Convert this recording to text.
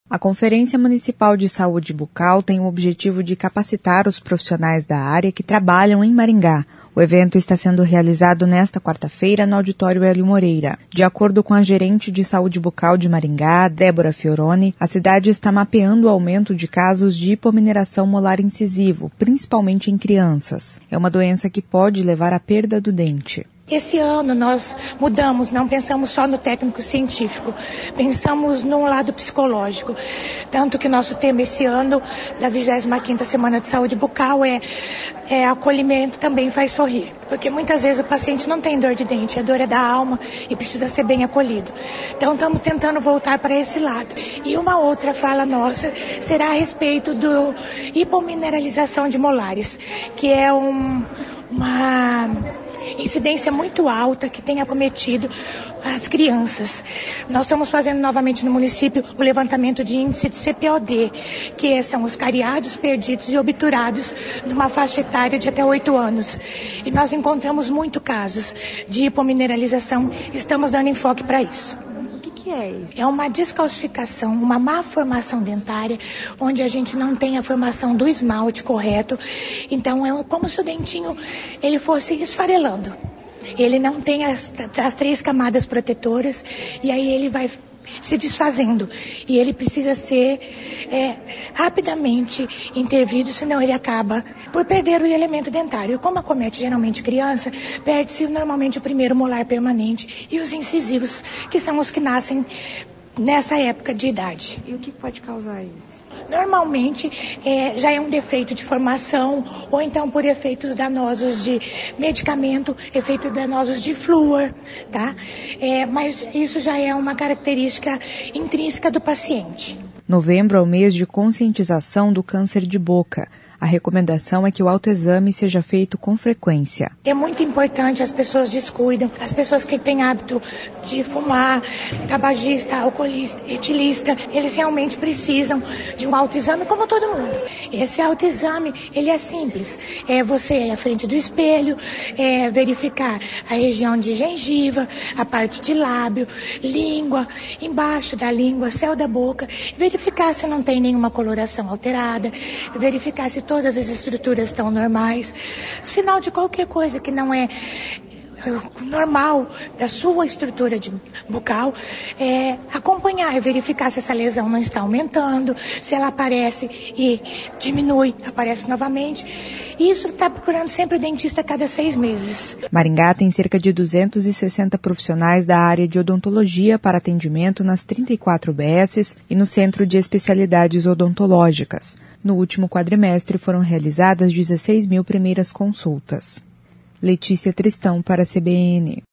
A Conferência Municipal de Saúde Bucal tem o objetivo de capacitar os profissionais da área que trabalham em Maringá. O evento está sendo realizado nesta quarta-feira no Auditório Hélio Moreira. De acordo com a gerente de saúde bucal de Maringá, Débora Fioroni, a cidade está mapeando o aumento de casos de hipomineração molar incisivo, principalmente em crianças. É uma doença que pode levar à perda do dente. Esse ano nós mudamos, não pensamos só no técnico científico, pensamos no lado psicológico. Tanto que nosso tema esse ano, da 25ª Semana de Saúde Bucal, é acolhimento também faz sorrir. Porque muitas vezes o paciente não tem dor de dente, a dor é da alma e precisa ser bem acolhido. Então estamos tentando voltar para esse lado. E uma outra fala nossa será a respeito do hipomineralização de molares, que é uma incidência muito alta que tem acometido as crianças. Nós estamos fazendo novamente no município o levantamento de índice de CPOD, que são os cariados, perdidos e obturados numa faixa etária de até 8 anos. E nós encontramos muito casos de hipomineralização, estamos dando enfoque para isso. O que é isso? É uma descalcificação, uma má formação dentária, onde a gente não tem a formação do esmalte correto. Então é como se o dentinho ele fosse esfarelando. Ele não tem as 3 camadas protetoras e aí ele vai se desfazendo. E ele precisa ser rapidamente intervido, senão ele acaba por perder o elemento dentário. Como acomete geralmente criança, perde-se normalmente o primeiro molar permanente e os incisivos, que são os que nascem nessa época de idade. E o que pode causar isso? Normalmente já é um defeito de formação ou então por efeitos danosos de medicamento, efeitos danosos de flúor, tá? Mas isso já é uma característica intrínseca do paciente. Novembro é o mês de conscientização do câncer de boca. A recomendação é que o autoexame seja feito com frequência. É muito importante, as pessoas descuidam, as pessoas que têm hábito de fumar, tabagista, alcoolista, etilista, eles realmente precisam de um autoexame como todo mundo. Esse autoexame, ele é simples. É você ir à frente do espelho, verificar a região de gengiva, a parte de lábio, língua, embaixo da língua, céu da boca, verificar se não tem nenhuma coloração alterada, verificar se todas as estruturas estão normais, sinal de qualquer coisa que não é normal da sua estrutura bucal, acompanhar, verificar se essa lesão não está aumentando, se ela aparece e diminui, aparece novamente. Isso está procurando sempre o dentista a cada 6 meses. Maringá tem cerca de 260 profissionais da área de odontologia para atendimento nas 34 UBSs e no Centro de Especialidades Odontológicas. No último quadrimestre foram realizadas 16 mil primeiras consultas. Letícia Tristão para a CBN.